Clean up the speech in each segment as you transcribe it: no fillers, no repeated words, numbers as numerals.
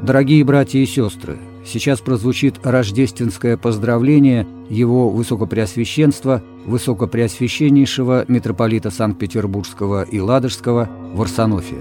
Дорогие братья и сестры, сейчас прозвучит рождественское поздравление Его Высокопреосвященства, Высокопреосвященнейшего митрополита Санкт-Петербургского и Ладожского Варсонофия.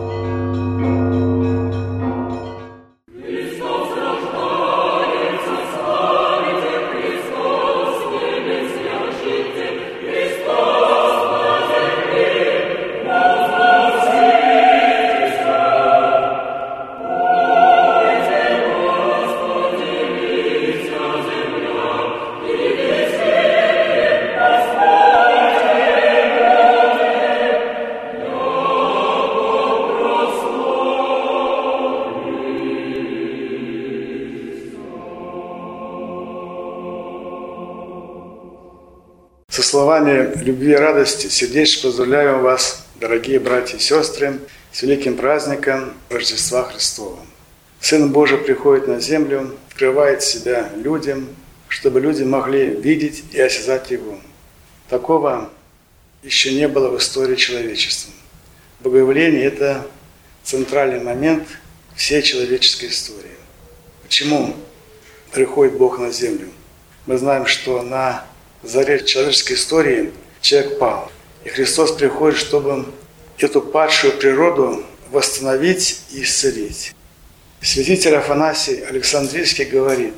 Со словами любви и радости сердечно поздравляем вас, дорогие братья и сестры, с великим праздником Рождества Христова. Сын Божий приходит на землю, открывает себя людям, чтобы люди могли видеть и осязать Его. Такого еще не было в истории человечества. Богоявление – это центральный момент всей человеческой истории. Почему приходит Бог на землю? Мы знаем, что на заре человеческой истории человек пал. И Христос приходит, чтобы эту падшую природу восстановить и исцелить. Святитель Афанасий Александрийский говорит: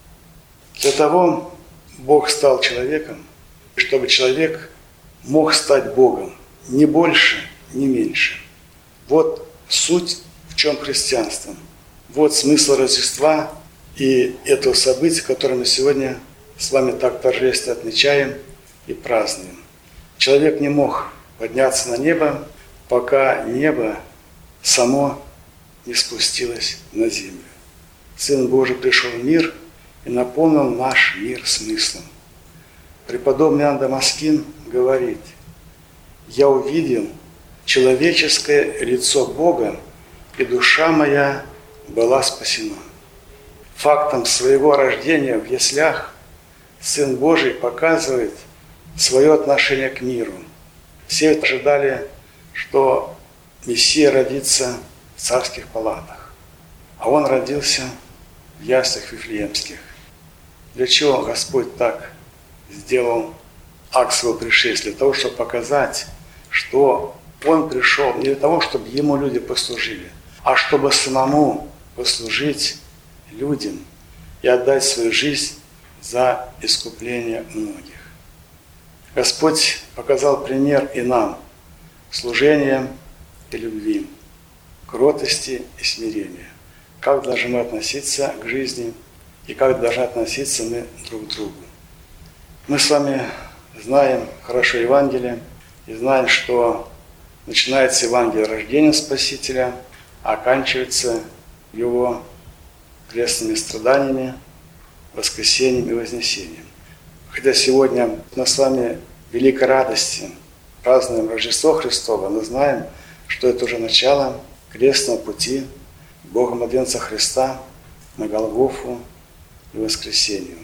для того Бог стал человеком, чтобы человек мог стать Богом, ни больше, ни меньше. Вот суть, в чем христианство. Вот смысл Рождества и этого события, которое мы сегодня с вами так торжественно отмечаем и празднуем. Человек не мог подняться на небо, пока небо само не спустилось на землю. Сын Божий пришел в мир и наполнил наш мир смыслом. Преподобный Иоанн Дамаскин говорит: «Я увидел человеческое лицо Бога, и душа моя была спасена». Фактом своего рождения в яслях Сын Божий показывает свое отношение к миру. Все ожидали, что Мессия родится в царских палатах, а Он родился в яслях вифлеемских. Для чего Господь так сделал акт своего пришествия? Для того, чтобы показать, что Он пришел не для того, чтобы Ему люди послужили, а чтобы самому послужить людям и отдать свою жизнь за искупление многих. Господь показал пример и нам служения и любви, кротости и смирения. Как должны мы относиться к жизни и как должны относиться мы друг к другу. Мы с вами знаем хорошо Евангелие и знаем, что начинается Евангелие рождением Спасителя, а оканчивается Его крестными страданиями, воскресением и вознесением. Хотя сегодня мы с вами в великой радости празднуем Рождество Христово, но знаем, что это уже начало крестного пути Бога-младенца Христа на Голгофу и воскресению.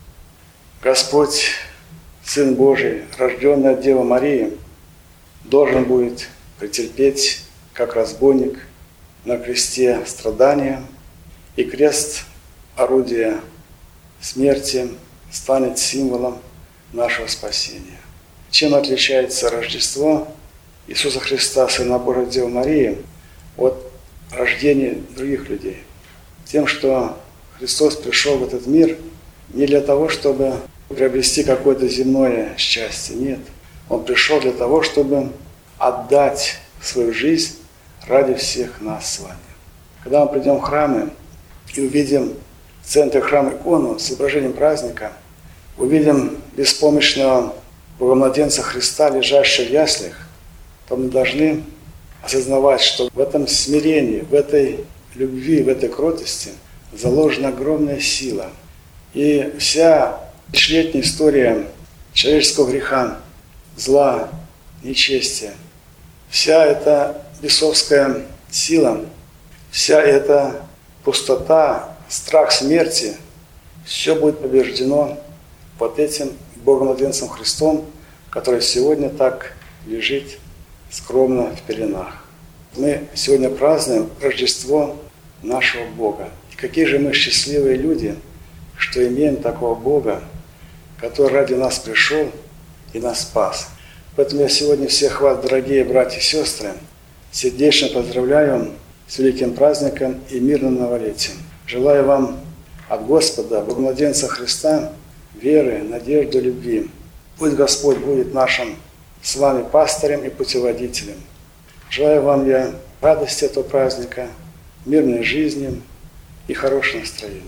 Господь, Сын Божий, рожденный от Девы Марии, должен будет претерпеть, как разбойник, на кресте страдания, и крест, орудие смерти, станет символом нашего спасения. Чем отличается Рождество Иисуса Христа, Сына Божия от Девы Марии, от рождения других людей? Тем, что Христос пришел в этот мир не для того, чтобы приобрести какое-то земное счастье. Нет. Он пришел для того, чтобы отдать свою жизнь ради всех нас с вами. Когда мы придем в храмы и увидим в центре храма икону с изображением праздника, увидим беспомощного Бога-младенца Христа, лежащего в яслях, то мы должны осознавать, что в этом смирении, в этой любви, в этой кротости заложена огромная сила. И вся тысячелетняя история человеческого греха, зла, нечестия, вся эта бесовская сила, вся эта пустота, страх смерти, все будет побеждено вот этим Богом-младенцем Христом, который сегодня так лежит скромно в пеленах. Мы сегодня празднуем Рождество нашего Бога. И какие же мы счастливые люди, что имеем такого Бога, который ради нас пришел и нас спас. Поэтому я сегодня всех вас, дорогие братья и сестры, сердечно поздравляю с великим праздником и мирным новолетием. Желаю вам от Господа, Богомладенца Христа, веры, надежды, любви. Пусть Господь будет нашим с вами пастырем и путеводителем. Желаю вам я радости этого праздника, мирной жизни и хорошего настроения.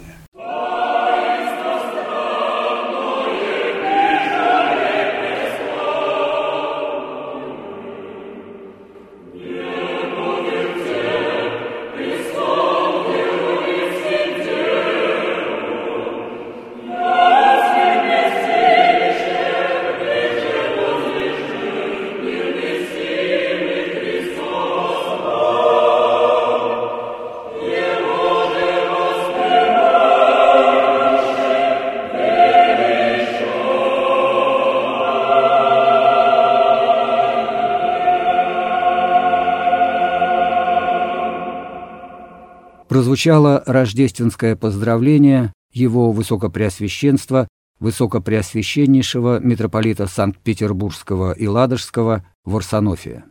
Прозвучало рождественское поздравление его Высокопреосвященства, Высокопреосвященнейшего митрополита Санкт-Петербургского и Ладожского Варсонофия.